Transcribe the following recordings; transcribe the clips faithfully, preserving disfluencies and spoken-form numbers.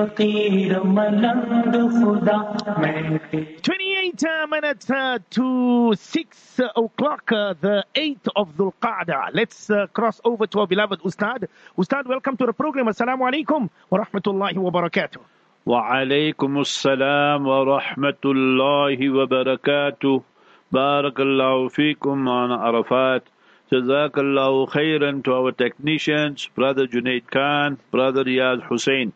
फकीर मलंग खुदा मैं twenty-eight uh, minutes uh, to six o'clock, uh, the eighth of Dhul Qa'dah. Let's uh, cross over to our beloved Ustad. Ustad, welcome to the program. Assalamu alaikum wa rahmatullahi wa barakatuh. وعليكم السلام ورحمة الله وبركاته. بارك الله فيكم on Arafat. جزاك الله خيرا to our technicians, Brother Junaid Khan, Brother Riyaz Hussein.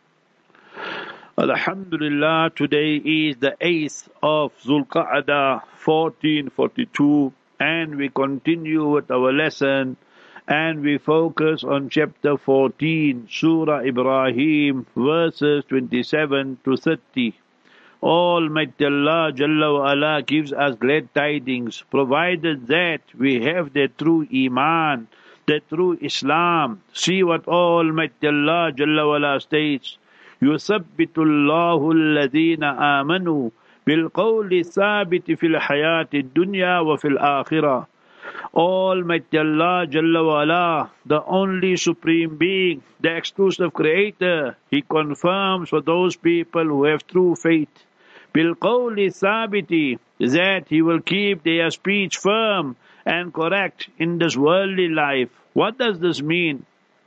Alhamdulillah, today is the eighth of Dhul Qa'dah fourteen forty-two, and we continue with our lesson and we focus on chapter fourteen, Surah Ibrahim, verses twenty-seven to thirty. Almighty Allah Jalla wa Ala gives us glad tidings, provided that we have the true Iman, the true Islam. See what Almighty Allah Jalla wa Ala states. يثبت الله الذين آمنوا بالقول الثابت في الحياة الدنيا وفي الآخرة. Almighty Allah Jalla wa Ala, the only supreme being, the exclusive creator, He confirms for those people who have true faith, بالقول الثابت, that He will keep their speech firm and correct in this worldly life. What does this mean?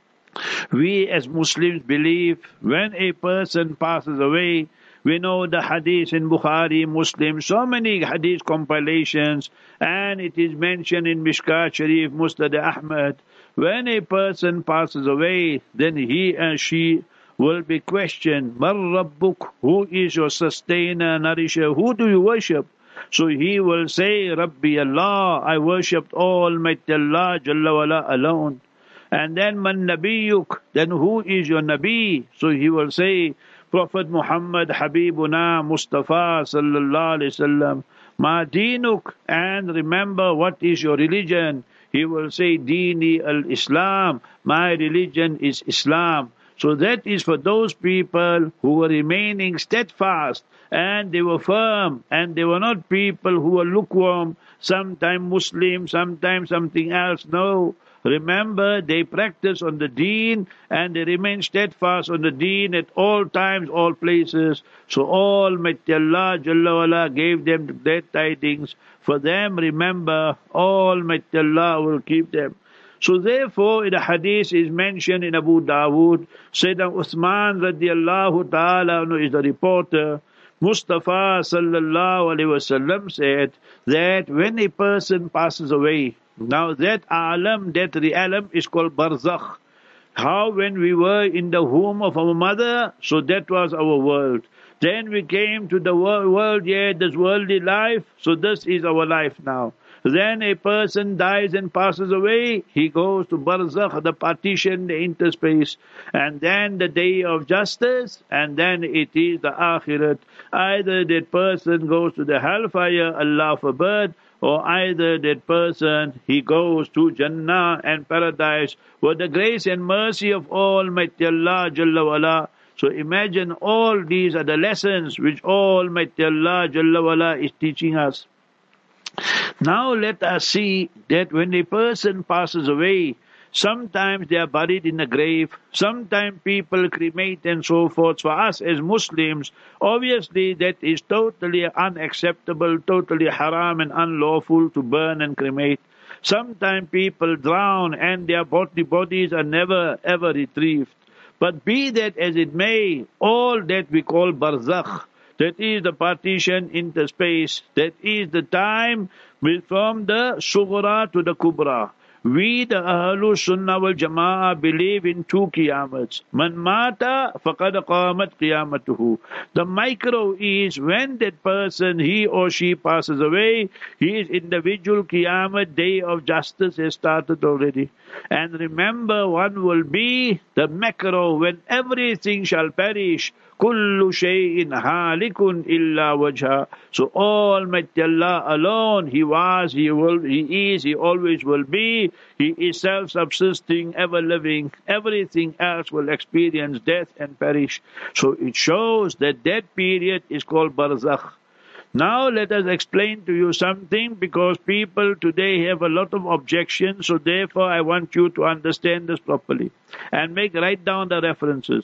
We as Muslims believe when a person passes away, we know the hadith in Bukhari, Muslim, so many hadith compilations, and it is mentioned in Mishkat Sharif, Musnad Ahmad. When a person passes away, then he and she will be questioned, Mar Rabbuk, who is your sustainer, nourisher, who do you worship? So he will say, Rabbi Allah, I worshipped Almighty Allah Jalla wa Ala alone. And then man nabiyuk, then who is your Nabi? So he will say, Prophet Muhammad Habibuna Mustafa sallallahu alaihi wasallam. Ma dinuk, and remember what is your religion? He will say, Dini al-Islam, my religion is Islam. So that is for those people who were remaining steadfast and they were firm and they were not people who were lukewarm, sometimes Muslim, sometimes something else. No. Remember, they practice on the deen and they remain steadfast on the deen at all times, all places. So Almighty Allah Jalla wa Ala gave them glad tidings. For them, remember, Almighty Allah will keep them. So therefore, in the hadith is mentioned in Abu Dawood, Sayyidina Uthman radiallahu ta'ala is the reporter, Mustafa sallallahu alayhi wasallam said that when a person passes away, now that alam, that realm is called barzakh. How when we were in the womb of our mother, so that was our world. Then we came to the world, yeah, this worldly life, so this is our life now. Then a person dies and passes away, he goes to barzakh, the partition, the interspace, and then the day of justice, and then it is the akhirat. Either that person goes to the hellfire, Allah forbid, or either that person, he goes to Jannah and paradise with the grace and mercy of Almighty Allah Jalla wa Ala. So imagine all these are the lessons which Almighty Allah Jalla wa Ala is teaching us. Now let us see that when a person passes away, sometimes they are buried in a grave, sometimes people cremate and so forth. For us as Muslims, obviously that is totally unacceptable, totally haram and unlawful to burn and cremate. Sometimes people drown and their body bodies are never ever retrieved. But be that as it may, all that we call barzakh, that is the partition into space, that is the time from the sughra to the kubra. We, the Ahlul Sunnah wal Jama'ah, believe in two qiyamats. Man mata faqad qamat qiyamatuhu. The micro is when that person, he or she passes away, his individual qiyamat, day of justice has started already. And remember, one will be the macro, when everything shall perish. Kullu shay'in halikun illa wajha. So Almighty Allah alone, He was, He will, He is, He always will be. He is self-subsisting, ever-living. Everything else will experience death and perish. So it shows that that period is called barzakh. Now let us explain to you something, because people today have a lot of objections. So therefore I want you to understand this properly and make write down the references.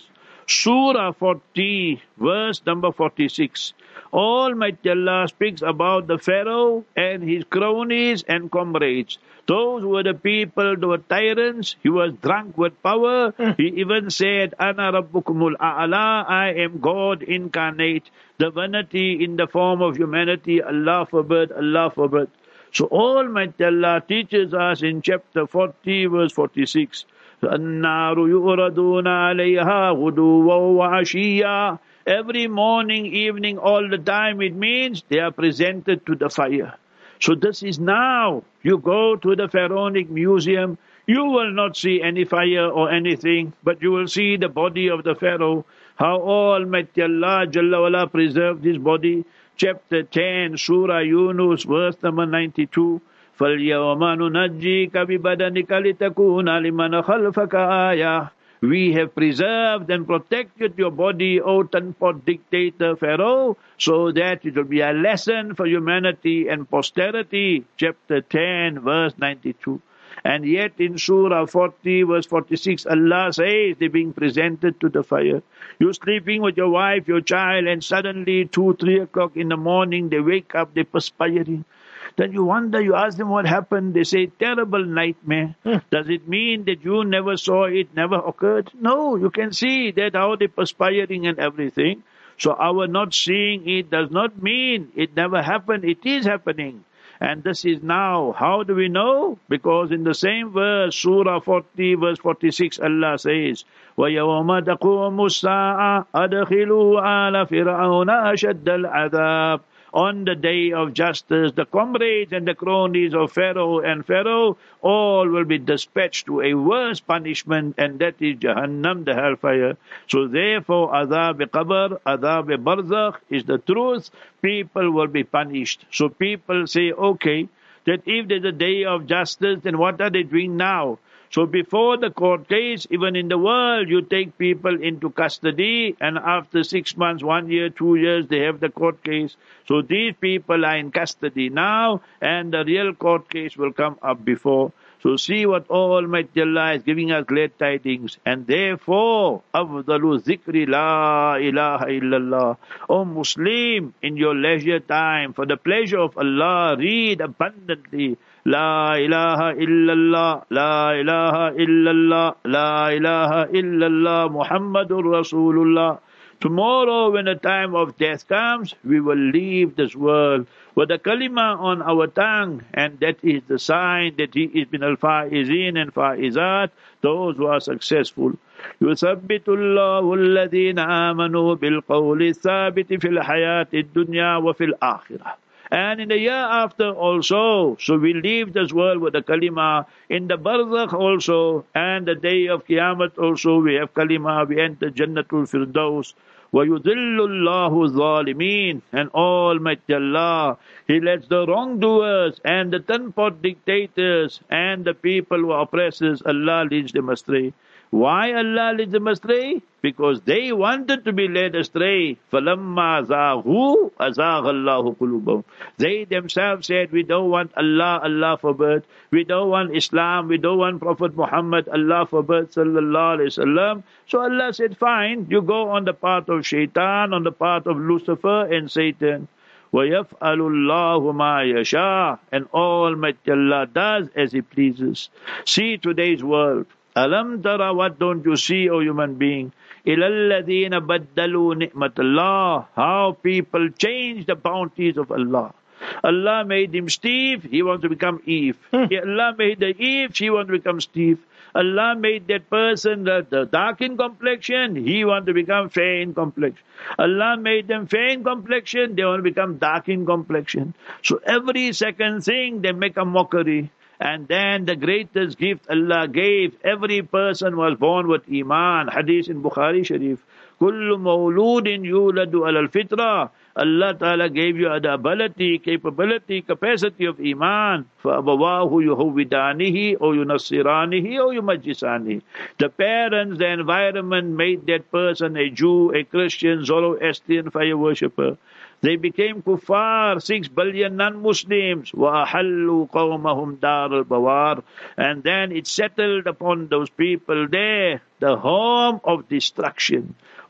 Surah forty, verse number forty-six. Almighty Allah speaks about the Pharaoh and his cronies and comrades. Those were the people, they were tyrants. He was drunk with power. He even said, Ana Rabbukumul A'la, I am God incarnate. Divinity in the form of humanity. Allah forbid, Allah forbid. So Almighty Allah teaches us in chapter forty, verse forty-six. النَّارُ يُعْرَضُونَ عَلَيْهَا غُدُوًّا وَعَشِيًّا. Every morning, evening, all the time, it means they are presented to the fire. So this is now. You go to the Pharaonic Museum, you will not see any fire or anything, but you will see the body of the Pharaoh, how Almighty Allah Jalla wala preserved his body. Chapter ten, Surah Yunus, verse number ninety-two. فَالْيَوْمَ نُنَجِّيكَ بِبَدَنِكَ لِتَكُونَ لِمَنْ خَلْفَكَ آيَةً. We have preserved and protected your body, O ten-pot dictator Pharaoh, so that it will be a lesson for humanity and posterity. Chapter ten, verse ninety-two. And yet in Surah forty, verse forty-six, Allah says they're being presented to the fire. You're sleeping with your wife, your child, and suddenly two, three o'clock in the morning, they wake up, they're perspiring. Then you wonder, you ask them what happened. They say, terrible nightmare. Hmm. Does it mean that you never saw it, never occurred? No, you can see that how they're perspiring and everything. So our not seeing it does not mean it never happened. It is happening. And this is now. How do we know? Because in the same verse, Surah forty, verse forty-six, Allah says, وَيَوْمَ تَقُومُ السَّاعَةُ أَدْخِلُوا آلَ فِرْعَوْنَ أَشَدَّ الْعَذَابِ. On the day of justice, the comrades and the cronies of Pharaoh and Pharaoh, all will be dispatched to a worse punishment, and that is Jahannam, the hellfire. So therefore, Adhab Qabr, Adhab Barzakh is the truth. People will be punished. So people say, okay, that if there's a day of justice, then what are they doing now? So before the court case, even in the world, you take people into custody, and after six months, one year, two years, they have the court case. So these people are in custody now, and the real court case will come up before. So see what Almighty Allah is giving us glad tidings. And therefore, أَفْضَلُ ذِكْرِ لَا إِلَهَ إِلَّا اللَّهِ. O Muslim, in your leisure time, for the pleasure of Allah, read abundantly. La ilaha illallah, la ilaha illallah, la ilaha illallah, Muhammadur Rasulullah. Tomorrow, when the time of death comes, we will leave this world with a kalima on our tongue, and that is the sign that he is min al-faizin and faizat, those who are successful. يثبت الله الذين آمنوا بالقول الثابت في الحياة الدنيا وفي الآخرة. And in the year after also, so we leave this world with a kalima. In the barzakh also, and the day of Qiyamah also, we have kalima. We enter Jannatul Firdaus. وَيُذِلُّ اللَّهُ الظَّالِمِينَ. And Almighty Allah, He lets the wrongdoers and the ten-pot dictators and the people who are oppressors, Allah leads them astray. Why Allah leads them astray? Because they wanted to be led astray. فَلَمَّا زَاغُوا أَزَاغَ اللَّهُ قُلُوبَهُمْ. They themselves said, we don't want Allah, Allah forbid. We don't want Islam, we don't want Prophet Muhammad, Allah forbid, sallallahu alayhi wasallam. So Allah said, fine, you go on the path of Shaitan, on the path of Lucifer and Satan. وَيَفْعَلُ اللَّهُ مَا يَشَاءُ. And Almighty Allah does as He pleases. See today's world. Alam tara, what don't you see, O human being? إِلَى الَّذِينَ بَدَّلُوا نِعْمَةَ اللَّهِ. How people change the bounties of Allah. Allah made him Steve, he wants to become Eve. Hmm. Allah made the Eve, she wants to become Steve. Allah made that person the, the dark in complexion, he wants to become fair in complexion. Allah made them fair in complexion, they want to become dark in complexion. So every second thing, they make a mockery. And then the greatest gift Allah gave, every person was born with Iman. Hadith in Bukhari Sharif. Kullu mawludin yuladu ala al-fitra. Allah Ta'ala gave you the ability, capability, capacity of Iman. فَأَبَوَاهُ يُهُوِّدَانِهِ or يُنَصِّرَانِهِ or يُمَجِّسَانِهِ. The parents, the environment made that person a Jew, a Christian, Zoroastrian, fire worshipper. They became kuffar, six billion non-Muslims. وَأَحَلُّوا قَوْمَهُمْ دَارَ الْبَوَارِ. And then it settled upon those people there, the home of destruction.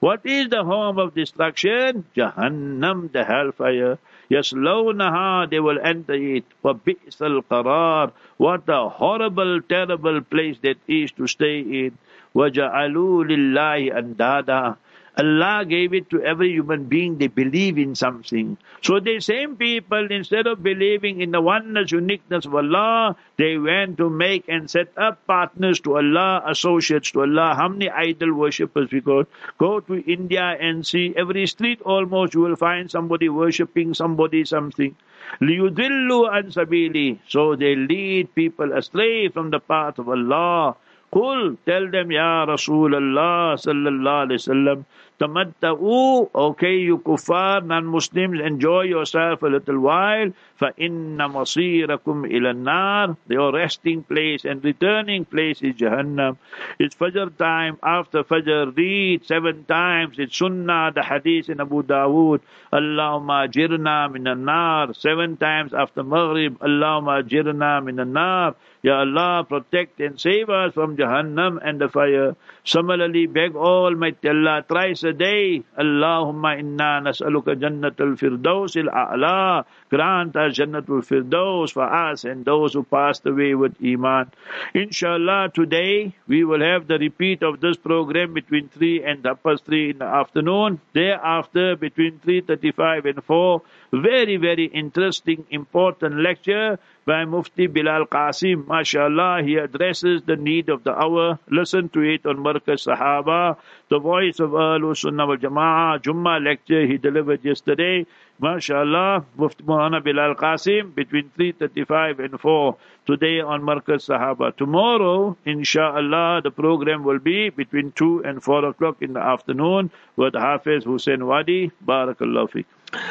What is the home of destruction? Jahannam, the hellfire. Yaslawnaha, they will enter it. وَبِئْسَ الْقَرَارِ, what a horrible, terrible place that is to stay in. وَجَعَلُوا لِلَّهِ أَنْدَادًا, Allah gave it to every human being. They believe in something. So the same people, instead of believing in the oneness, uniqueness of Allah, they went to make and set up partners to Allah, associates to Allah. How many idol worshippers we got? Go to India and see every street almost you will find somebody worshipping somebody something. لِيُضِلُّوا عَنْ سَبِيلِهِ, so they lead people astray from the path of Allah. Qul, tell them, Ya Rasulullah sallallahu alayhi wasallam, tamatta'u, okay, you kuffar, non-Muslims, enjoy yourself a little while. فَإِنَّ مَصِيرَكُمْ إِلَى النَّارِ, your resting place and returning place is Jahannam. It's Fajr time. After Fajr, read seven times. It's Sunnah, the Hadith in Abu Dawood. Allahumma ajirna min an-nar. Seven times after Maghrib. Allahumma ajirna min an-nar. Ya Allah, protect and save us from Jahannam and the fire. Similarly, beg Almighty Allah thrice a day. Allahumma inna nas'aluka jannatul firdaus al-a'la. Grant us jannatul firdaus for us and those who passed away with Iman. Inshallah, today we will have the repeat of this program between three and half past three in the afternoon. Thereafter, between three thirty-five and four, very, very interesting, important lecture by Mufti Bilal Qasim. MashaAllah, he addresses the need of the hour. Listen to it on Markaz Sahaba, the voice of Ahlul Sunnah wal Jama'ah. Jummah lecture he delivered yesterday. MashaAllah, Mufti Maulana Bilal Qasim, between three thirty-five and four. Today on Markaz Sahaba. Tomorrow, inshallah, the program will be between two and four o'clock in the afternoon with Hafiz Hussein Wadi. Barakallahu fiqh.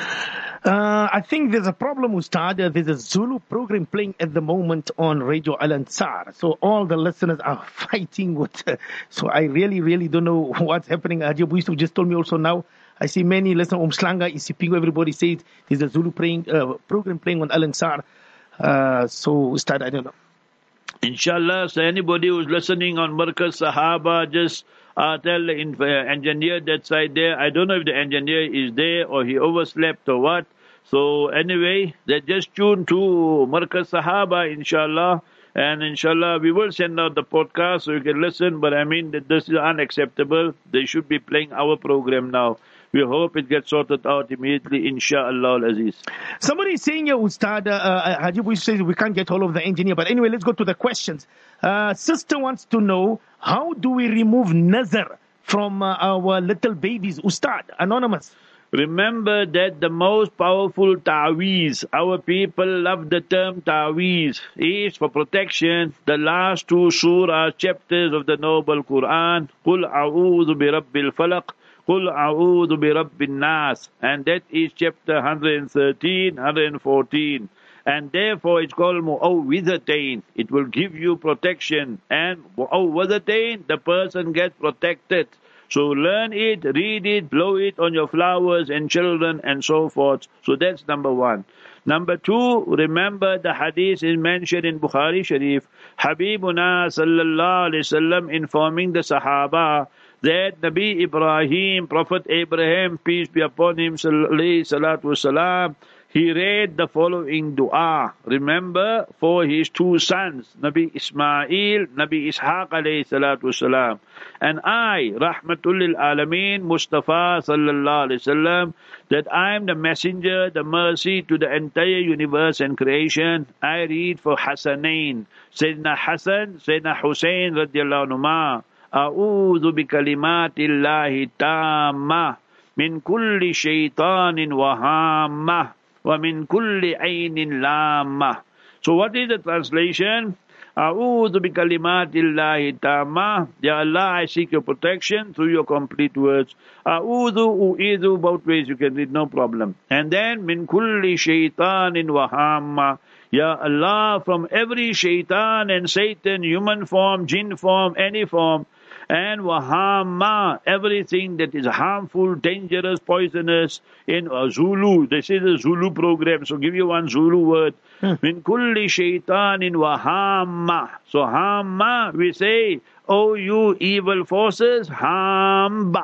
Uh, I think there's a problem, Ustad. Uh, There's a Zulu program playing at the moment on Radio Al Ansar. So all the listeners are fighting with. Uh, so I really, really don't know what's happening. Haji Abu Yusuf just told me also now. I see many listeners. Umslanga, Isipingo, everybody says there's a Zulu playing, uh, program playing on Al Ansar. Uh, so, Ustad, I don't know. Inshallah, so anybody who's listening on Markaz Sahaba, just uh, tell the in- uh, engineer that side there. I don't know if the engineer is there or he overslept or what. So anyway, they just tune to Markaz Sahaba, inshallah. And inshallah, we will send out the podcast so you can listen. But I mean, that this is unacceptable. They should be playing our program now. We hope it gets sorted out immediately, inshallah al-aziz. Somebody is saying here, Ustad, uh, uh, Haji Abu Yusuf says we can't get hold of the engineer. But anyway, let's go to the questions. Uh, sister wants to know, how do we remove nazar from uh, our little babies? Ustad, anonymous. Remember that the most powerful ta'weez, our people love the term ta'weez, is for protection. The last two surah chapters of the Noble Quran, قُلْ أَعُوذُ بِرَبِّ الْفَلَقِ, قُلْ أَعُوذُ بِرَبِّ النَّاسِ, and that is chapter one hundred thirteen, one hundred fourteen. And therefore it's called mu'awwidhatain. It will give you protection. And mu'awwidhatain, the person gets protected. So learn it, read it, blow it on your flowers and children and so forth. So that's number one. Number two, remember the hadith is mentioned in Bukhari Sharif. Habibuna sallallahu alayhi wasallam informing the Sahaba that Nabi Ibrahim, Prophet Abraham, peace be upon him, sallallahu salatu wasalam, he read the following dua. Remember, for his two sons, Nabi Ismail, Nabi Ishaq alayhi salatu wasalam. And I, Rahmatul lil Alameen, Mustafa sallallahu alayhi wasallam, that I am the messenger, the mercy to the entire universe and creation. I read for Hasanain, Sayyidina Hasan, Sayyidina Hussein radiallahu anhuma. A'udhu bi kalimatillahi tamma min kulli shaytanin wa hamma wa min kulli aynin lamma. So what is the translation? A'udhu bi kalimatillahi tamma. Ya Allah, I seek your protection through your complete words. A'udhu, u'idhu, both ways you can read, no problem. And then min kulli shaytanin wa hamma. Ya Allah, from every shaitan and Satan, human form, jinn form, any form, and wahama, everything that is harmful, dangerous, poisonous, in uh, Zulu. This is a Zulu program, so give you one Zulu word. Min kulli shaitanin wahama. So hamma, we say, oh you evil forces, hamba.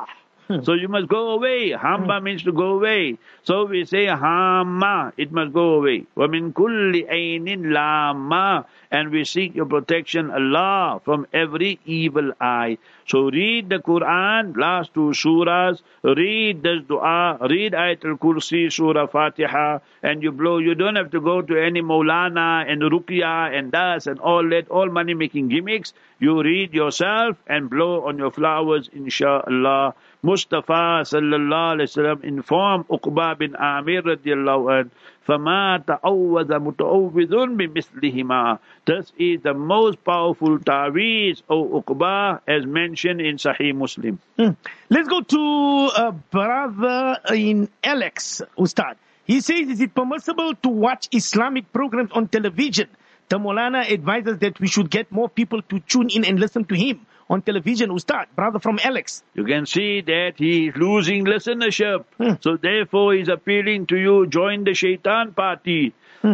So you must go away. Hamba means to go away. So we say Hamma, it must go away. وَمِن كُلِّ عَيْنٍ لَامَّا, and we seek your protection, Allah, from every evil eye. So read the Quran, last two surahs, read this dua, read Ayatul Kursi, Surah Fatiha, and you blow. You don't have to go to any Maulana and Ruqya and das and all that, all money making gimmicks. You read yourself and blow on your flowers, inshallah. Mustafa sallallahu alayhi wasallam informed Uqba bin Amir radiallahu anh, فَمَا تَعَوَّذَ مُتَعَوِّذٌ بِمِثْلِهِمَا. This is the most powerful ta'weez, O Uqba, as mentioned in Sahih Muslim. Hmm. Let's go to a brother in Alex, Ustad. He says, is it permissible to watch Islamic programs on television? The Maulana advises that we should get more people to tune in and listen to him on television, Ustad. Brother from Alex. You can see that he is losing listenership. Hmm. So therefore he's appealing to you, join the shaitan party. Hmm.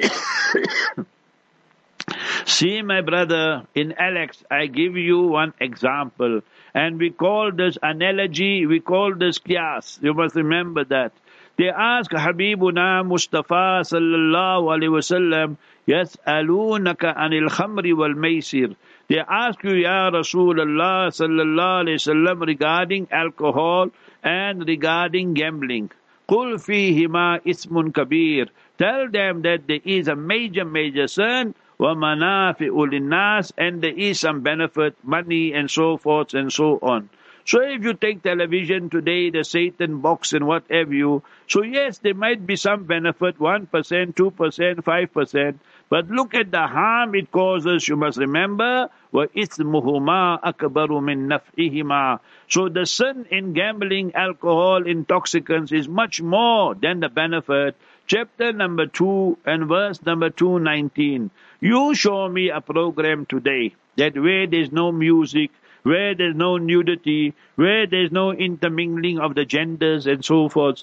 See, my brother, in Alex, I give you one example. And we call this analogy, we call this qiyas. You must remember that. They ask Habibuna Mustafa sallallahu alayhi wa sallam, يَسْأَلُونَكَ عَنِ الْخَمْرِ وَالْمَيْسِرِ. They ask you, Ya Rasulullah sallallahu alayhi wa sallam, regarding alcohol and regarding gambling. قُلْ فِيهِمَا إِثْمٌ كَبِيرٌ. Tell them that there is a major, major sin, وَمَنَافِعُ لِلنَّاسِ, and there is some benefit, money and so forth and so on. So if you take television today, the Satan box and what have you, so yes, there might be some benefit, one percent, two percent, five percent, but look at the harm it causes. You must remember, وَإِثْمُهُمَا أَكْبَرُ مِنْ نَفْعِهِمَا. So the sin in gambling, alcohol, intoxicants is much more than the benefit. Chapter number two and verse number two nineteen. You show me a program today that where there's no music, where there's no nudity, where there's no intermingling of the genders and so forth.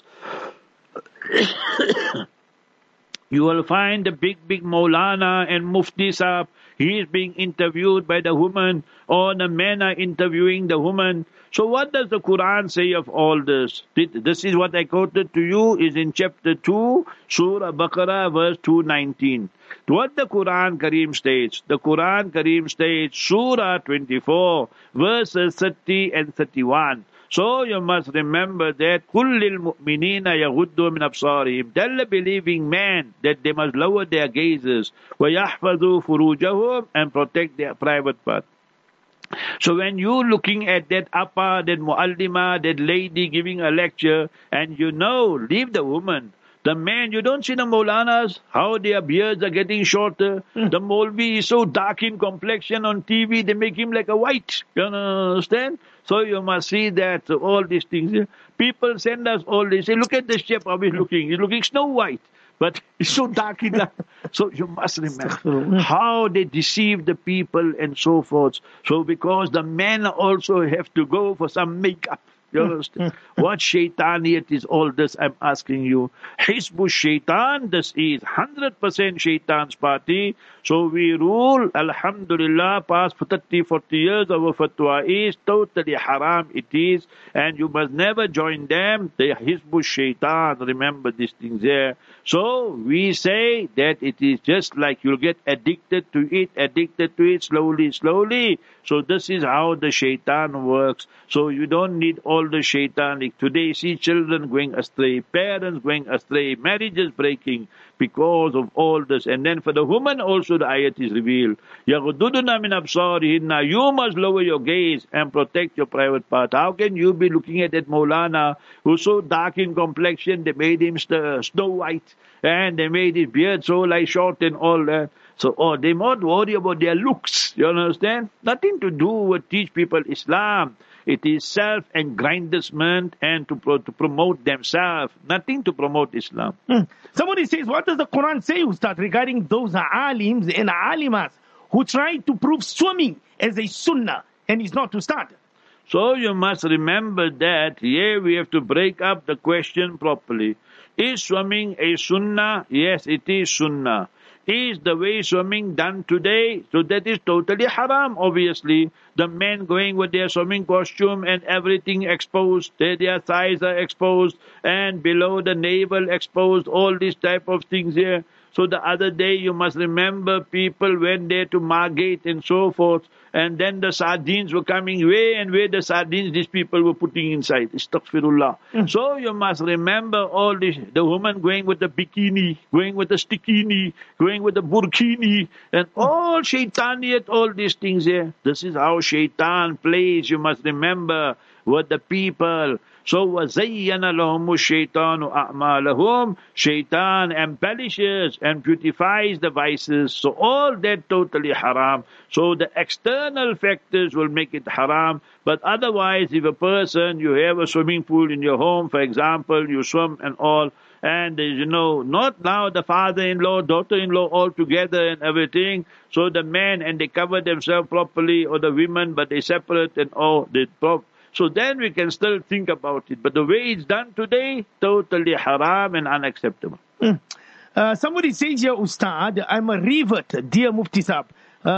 You will find the big, big Maulana and Mufti Sahib. He is being interviewed by the woman, or the men are interviewing the woman. So what does the Quran say of all this? This is what I quoted to you, is in chapter two, Surah Baqarah, verse two nineteen. What the Quran Kareem states, the Quran Kareem states, Surah twenty-four, verses thirty and thirty-one. So you must remember that كُلِّ الْمُؤْمِنِينَ يَغُدُّوا مِنْ أَبْصَارِهِمْ. Tell the believing man that they must lower their gazes, وَيَحْفَظُوا فُرُوجَهُمْ, and protect their private part. So when you looking at that appa, that muallima, that lady giving a lecture, and you know, leave the woman. The man, you don't see the Maulanas, how their beards are getting shorter. Mm. The Maulvi is so dark in complexion on T V, they make him like a white. You understand? So you must see that, so all these things. People send us all this. Say, look at the shape how he's looking. He's looking Snow White. But it's so dark in that. So you must remember how they deceive the people and so forth. So because the men also have to go for some makeup. You understand? What shaitaniyat is all this, I'm asking you. Hizbu shaitan, this is one hundred percent shaitan's party. So we rule, alhamdulillah, past thirty, forty years, our fatwa is totally haram it is. And you must never join them. The Hizbu shaitan, remember these things there. So we say that it is just like you'll get addicted to it, addicted to it slowly, slowly. So this is how the shaitan works. So you don't need all the shaitan. Like today, see children going astray, parents going astray, marriages breaking because of all this. And then for the woman also the ayat is revealed. يَغُدُّدُنَا مِنْ أَبْصَارِهِنَّ. You must lower your gaze and protect your private part. How can you be looking at that Maulana who's so dark in complexion, they made him snow white, and they made his beard so like short and all that. So, oh, they not worry about their looks. You understand? Nothing to do with teach people Islam. It is self-aggrandizement and to, pro- to promote themselves. Nothing to promote Islam. Hmm. Somebody says, what does the Quran say, Ustad, regarding those alims and alimas who try to prove swimming as a sunnah and is not to start? So you must remember that here we have to break up the question properly. Is swimming a sunnah? Yes, it is sunnah. is the way swimming done today. So that is totally haram, obviously. The men going with their swimming costume and everything exposed, their, their thighs are exposed, and below the navel exposed, all these type of things here. So the other day, you must remember, people went there to Margate and so forth, and then the sardines were coming. Where and where the sardines these people were putting inside? Astaghfirullah. Mm. So you must remember all this. The woman going with the bikini, going with the stikini, going with the burkini, and all shaitaniyat, all these things here. This is how shaitan plays. You must remember with the people. So وَزَيَّنَ لَهُمُ الشَّيْطَانُ أَعْمَالَهُمْ. Shaitan embellishes and beautifies the vices. So all that totally haram. So the external factors will make it haram. But otherwise, if a person, you have a swimming pool in your home, for example, you swim and all, and you know, not now the father-in-law, daughter-in-law all together and everything. So the men, and they cover themselves properly, or the women, but they separate and all, they prop. So then we can still think about it. But the way it's done today, totally haram and unacceptable. Mm. Uh, somebody says here, Ustad, I'm a revert, dear Mufti Saab.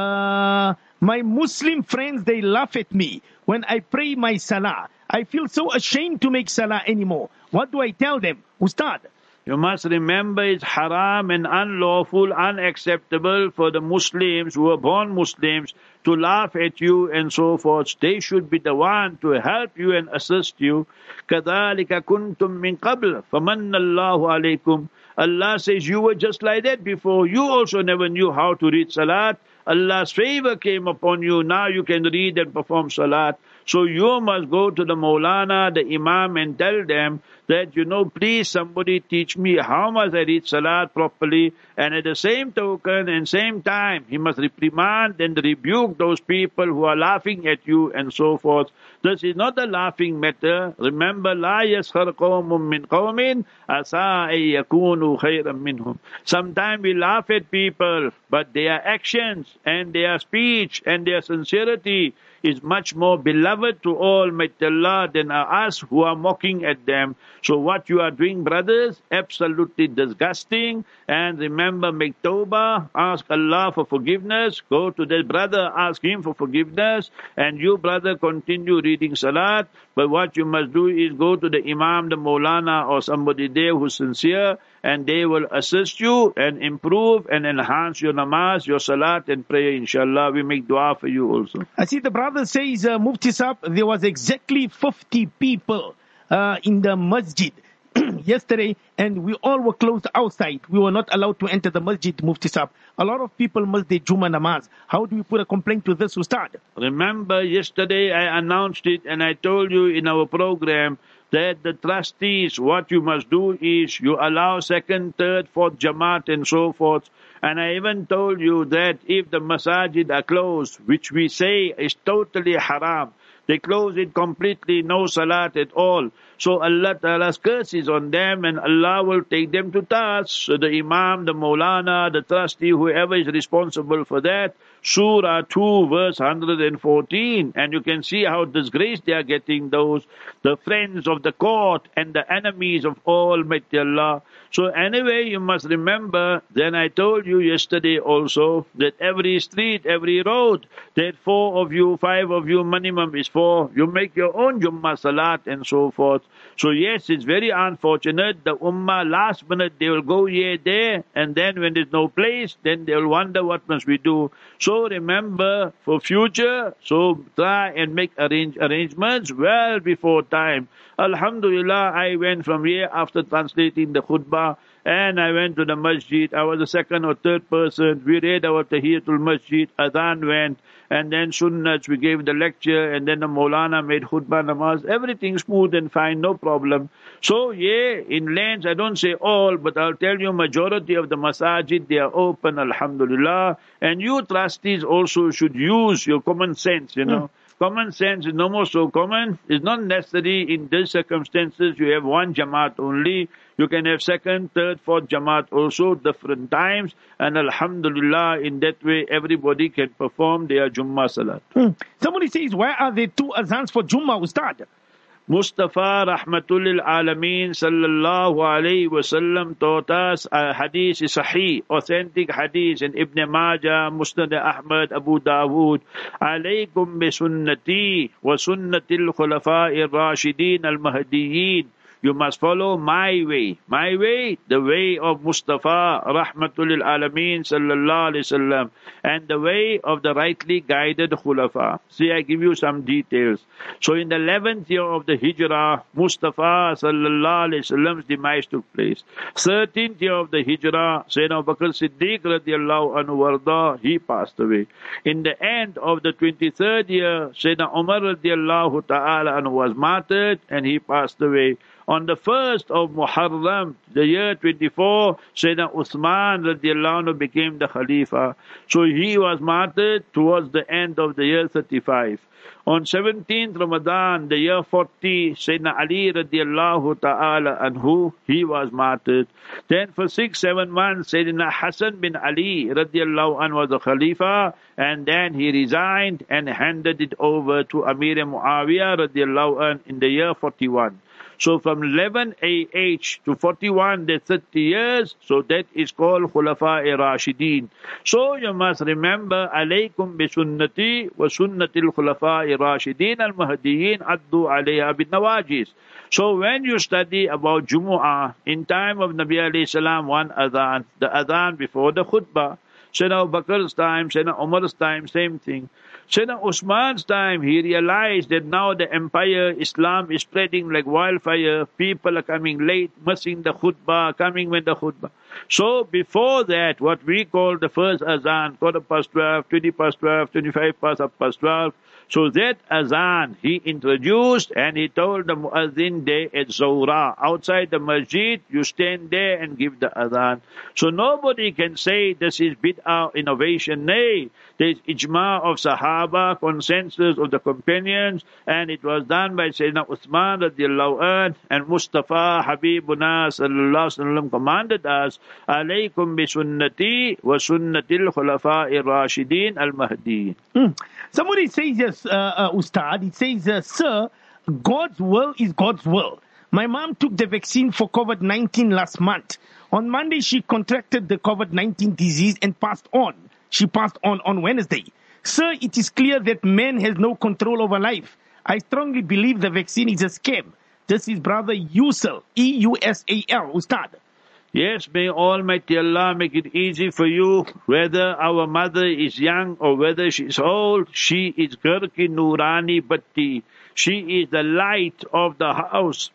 Uh, my Muslim friends, they laugh at me when I pray my salah. I feel so ashamed to make salah anymore. What do I tell them, Ustad? You must remember it's haram and unlawful, unacceptable for the Muslims who are born Muslims to laugh at you and so forth. They should be the one to help you and assist you. كَذَلِكَ كُنْتُم مِّن قَبْلِ فَمَنَّ اللَّهُ عَلَيْكُمْ. Allah says you were just like that before. You also never knew how to read salat. Allah's favor came upon you. Now you can read and perform salat. So you must go to the Maulana, the Imam, and tell them that, you know, please somebody teach me how must I read salat properly. And at the same token and same time, he must reprimand and rebuke those people who are laughing at you and so forth. This is not a laughing matter. Remember, لا يسخر قوم من قوم عسى أن يكونوا خيرا منهم. Sometimes we laugh at people, but their actions and their speech and their sincerity is much more beloved to Almighty Allah than us who are mocking at them. So what you are doing, brothers, absolutely disgusting. And remember, make tawbah, ask Allah for forgiveness. Go to that brother, ask him for forgiveness. And you, brother, continue reading salat. But what you must do is go to the Imam, the Maulana, or somebody there who's sincere, and they will assist you and improve and enhance your namaz, your salat and prayer, inshallah. We make dua for you also. I see the brother says, uh, Mufti Saab, there was exactly fifty people uh, in the masjid yesterday, and we all were closed outside. We were not allowed to enter the masjid, Mufti Saab. A lot of people missed their Jummah namaz. How do we put a complaint to this, Ustad? Remember, yesterday I announced it, and I told you in our program that the trustees, what you must do is you allow second, third, fourth Jamaat and so forth. And I even told you that if the masajid are closed, which we say is totally haram, they close it completely, no salat at all. So Allah Ta'ala's curse is on them, and Allah will take them to task. So the Imam, the Maulana, the trustee, whoever is responsible for that, Surah two, verse one hundred fourteen. And you can see how disgraced they are getting, those, the friends of the court and the enemies of Almighty Allah. So anyway, you must remember, then I told you yesterday also, that every street, every road, that four of you, five of you, minimum is four. You make your own Jummah Salat and so forth. So yes, it's very unfortunate. The Ummah, last minute, they will go here, there, and then when there's no place, then they'll wonder what must we do. So remember, for future, so try and make arrange, arrangements well before time. Alhamdulillah, I went from here after translating the khutbah, and I went to the masjid. I was the second or third person. We read our Tahiyatul Masjid, Adhan went, and then Sunnats, we gave the lecture, and then the Maulana made khutbah namaz. Everything smooth and fine, no problem. So, yeah, in lands, I don't say all, but I'll tell you, majority of the masajid, they are open, alhamdulillah. And you trustees also should use your common sense, you know. Mm. Common sense is no more so common. It's not necessary in these circumstances. You have one Jamaat only. You can have second, third, fourth Jamaat also, different times. And alhamdulillah, in that way, everybody can perform their Jummah Salat. Hmm. Somebody says, why are there two azans for Jummah, Ustad? Mustafa Rahmatul lil Alameen Sallallahu Alaihi Wasallam taught us a hadith is sahih, authentic hadith in Ibn Majah, Musnad Ahmad, Abu Dawood. Alaykum bi sunnati wa sunnatil khulafa'ir rashidin al mahdiyyin. You must follow my way. My way, the way of Mustafa Rahmatul lil Alameen Sallallahu Alaihi Wasallam, and the way of the rightly guided Khulafa. See, I give you some details. So in the eleventh year of the Hijrah, Mustafa Sallallahu Alaihi Wasallam's demise took place. thirteenth year of the Hijrah, Sayyidina Abu Bakr Siddiq radiallahu anhu warda, he passed away. In the end of the twenty-third year, Sayyidina Umar radiallahu ta'ala anhu was martyred and he passed away. On the first of Muharram, the year twenty-four, Sayyidina Uthman radiallahu anhu became the Khalifa. So he was martyred towards the end of the year thirty-five. On seventeenth Ramadan, the year forty, Sayyidina Ali radiallahu ta'ala anhu, he was martyred. Then for six, seven months, Sayyidina Hassan bin Ali radiallahu anhu was the Khalifa, and then he resigned and handed it over to Amir Muawiyah radiallahu anhu in the year forty-one. So from eleven A H to forty-one, that's thirty years. So that is called Khulafa-e Rashidin. So you must remember, alaykum bi sunnati wa sunnatil Khulafa-e Rashidin al-Mahdiyin addu alayha bin nawajis. So when you study about Jumu'ah, in time of Nabi alayhi salam, one adhan, the adhan before the khutbah. Sayyidina Abu Bakr's time, Sayyidina Umar's time, same thing. Sayyidina Usman's time, he realized that now the empire, Islam is spreading like wildfire. People are coming late, missing the khutbah, coming with the khutbah. So before that, what we call the first azan, quarter past twelve, twenty past twelve, twenty-five past up past twelve. So that azan he introduced, and he told the muazzin there at Zawra, outside the masjid, you stand there and give the azan. So nobody can say this is bid'ah innovation. Nay, there is ijma of Sahaba, consensus of the companions, and it was done by Sayyidina Uthman radiallahu anh, and Mustafa Habibuna sallallahu alaihi wasallam commanded us, alaykum bi sunnati wa sunnatil khulafa'i rashidin al-mahdi. Mm. Somebody says, yes, uh, uh, Ustad, it says, uh, sir, God's will is God's will. My mom took the vaccine for COVID nineteen last month. On Monday, she contracted the COVID nineteen disease and passed on. She passed on on Wednesday. Sir, it is clear that man has no control over life. I strongly believe the vaccine is a scam. This is Brother Yusal, E U S A L, Ustad. Yes, may Almighty Allah make it easy for you. Whether our mother is young or whether she is old, she is Garki Nurani Batti. She is the light of the house.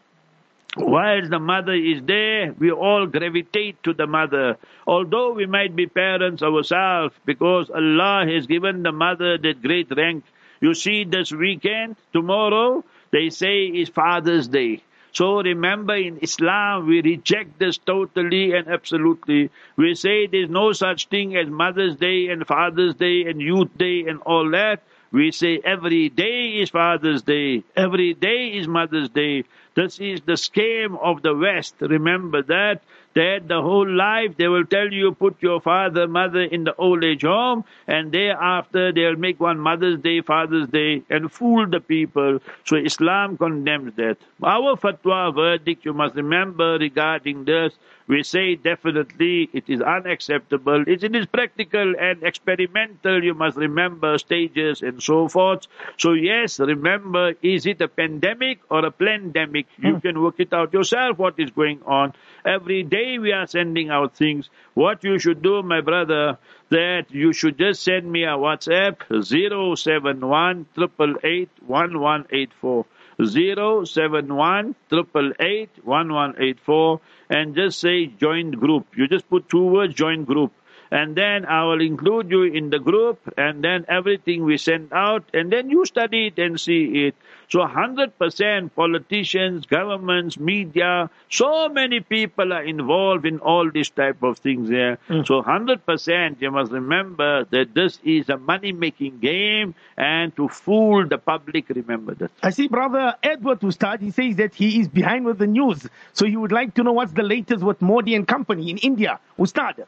While the mother is there, we all gravitate to the mother. Although we might be parents ourselves, because Allah has given the mother that great rank. You see, this weekend, tomorrow, they say is Father's Day. So remember, in Islam, we reject this totally and absolutely. We say there's no such thing as Mother's Day and Father's Day and Youth Day and all that. We say every day is Father's Day. Every day is Mother's Day. This is the scam of the West. Remember that. That the whole life they will tell you put your father, mother in the old age home, and thereafter they'll make one Mother's Day, Father's Day, and fool the people. So Islam condemns that. Our fatwa verdict, you must remember regarding this, we say definitely it is unacceptable. It is practical and experimental, you must remember, stages and so forth. So yes, remember, is it a pandemic or a pandemic? You can work it out yourself what is going on. Every day we are sending out things. What you should do, my brother, that you should just send me a WhatsApp, zero seven one, eight eight eight, one one eight four. zero seven one, eight eight eight, one one eight four, and just say join group. You just put two words, join group. And then I will include you in the group, and then everything we send out, and then you study it and see it. So one hundred percent politicians, governments, media, so many people are involved in all these type of things there. Mm. So one hundred percent you must remember that this is a money-making game, and to fool the public, remember that. I see Brother Edward Ustad, he says that he is behind with the news. So he would like to know what's the latest with Modi and company in India. Ustad.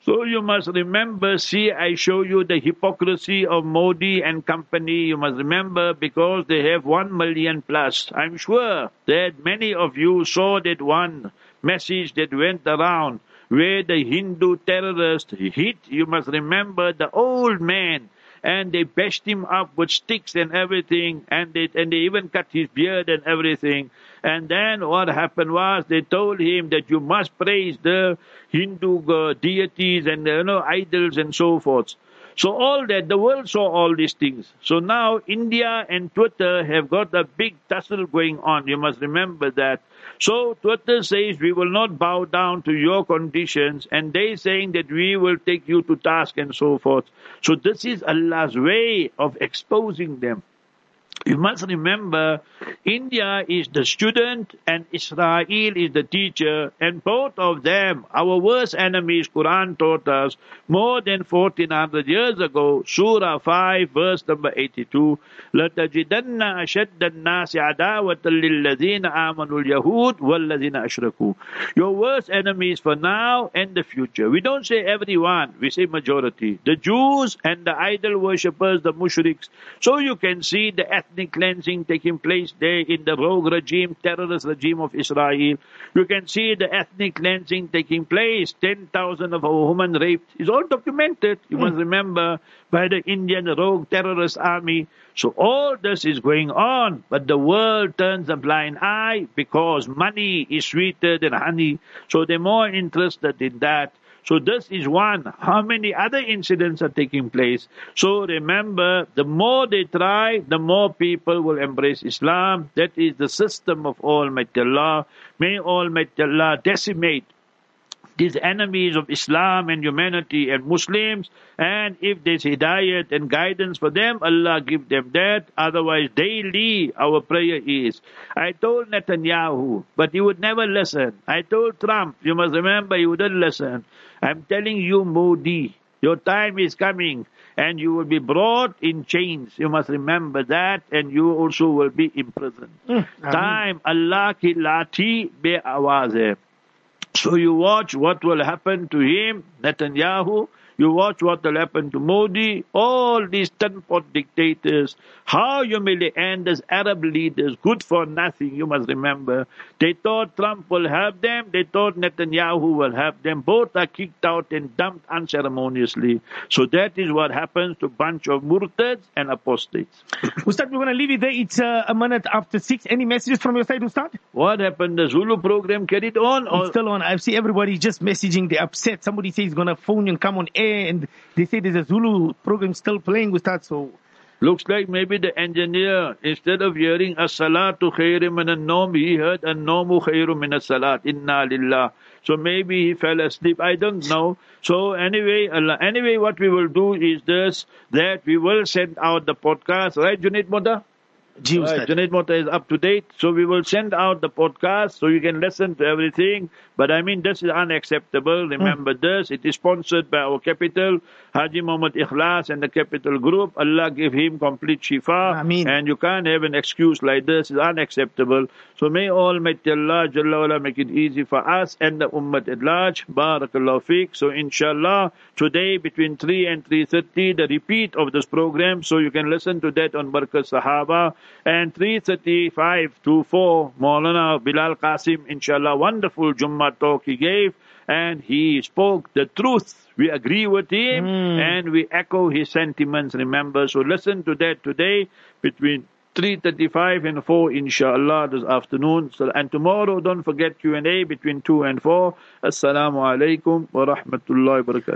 So you must remember, see, I show you the hypocrisy of Modi and company. You must remember, because they have one million plus. I'm sure that many of you saw that one message that went around where the Hindu terrorist hit, you must remember, the old man, and they bashed him up with sticks and everything, and they, and they even cut his beard and everything. And then what happened was they told him that you must praise the Hindu uh, deities and you know idols and so forth. So all that, the world saw all these things. So now India and Twitter have got a big tussle going on. You must remember that. So Twitter says we will not bow down to your conditions, and they saying that we will take you to task and so forth. So this is Allah's way of exposing them. You must remember, India is the student and Israel is the teacher, and both of them, our worst enemies, Quran taught us more than fourteen hundred years ago, Surah five, verse number eighty-two, لَتَجِدَنَّ أَشَدَّ النَّاسِ عَدَاوَةً لِلَّذِينَ آمَنُوا الْيَهُودِ وَالَّذِينَ أَشْرَكُوا. Your worst enemies for now and the future. We don't say everyone, we say majority. The Jews and the idol worshippers, the mushriks. So you can see the ethnic cleansing taking place there in the rogue regime, terrorist regime of Israel. You can see the ethnic cleansing taking place. ten thousand of our women raped. It's all documented. You mm. must remember, by the Indian rogue terrorist army. So all this is going on, but the world turns a blind eye because money is sweeter than honey. So they're more interested in that. So this is one. How many other incidents are taking place? So remember, the more they try, the more people will embrace Islam. That is the system of Almighty Allah. May Almighty Allah decimate these enemies of Islam and humanity and Muslims, and if there's hidayat and guidance for them, Allah give them that. Otherwise, daily our prayer is. I told Netanyahu, but he would never listen. I told Trump, you must remember, he wouldn't listen. I'm telling you, Modi, your time is coming, and you will be brought in chains. You must remember that, and you also will be imprisoned. Mm, time, Allah ki lati be awaze. So you watch what will happen to him, Netanyahu. You watch what will happen to Modi, all these ten-pot dictators, how humiliate as Arab leaders, good for nothing, you must remember. They thought Trump will have them, they thought Netanyahu will have them. Both are kicked out and dumped unceremoniously. So that is what happens to a bunch of murtads and apostates. Ustad, we're going to leave it there. It's uh, a minute after six. Any messages from your side, Ustad? What happened? The Zulu program carried on? Or? It's still on. I see everybody just messaging. They're upset. Somebody says he's going to phone you and come on air. And they say there's a Zulu program still playing with that, so... Looks like maybe the engineer, instead of hearing as-salatu khairum min an-nawm, he heard an-nawmu khairum min as-salat. Inna lillah. So maybe he fell asleep. I don't know. So anyway, Allah, anyway, what we will do is this, that we will send out the podcast. Right, Junaid Mota? Right, Junaid Mota is up to date. So we will send out the podcast so you can listen to everything. But I mean, this is unacceptable. Remember mm. this. It is sponsored by our capital, Haji Muhammad Ikhlas and the Capital Group. Allah give him complete shifa. Ameen. And you can't have an excuse like this. It's unacceptable. So may Almighty Allah Jalla wala make it easy for us and the Ummah at large. Barakallahu fiqh. So inshallah, today between three and three thirty, the repeat of this program. So you can listen to that on Barkat Sahaba. And three thirty-five to four, Maulana Bilal Qasim, inshallah, wonderful Jummah talk he gave, and he spoke the truth. We agree with him, mm. and we echo his sentiments, remember. So listen to that today between three thirty-five and four, inshallah, this afternoon. So, and tomorrow, don't forget Q and A between two and four. Assalamu alaikum wa rahmatullahi wa barakatuh.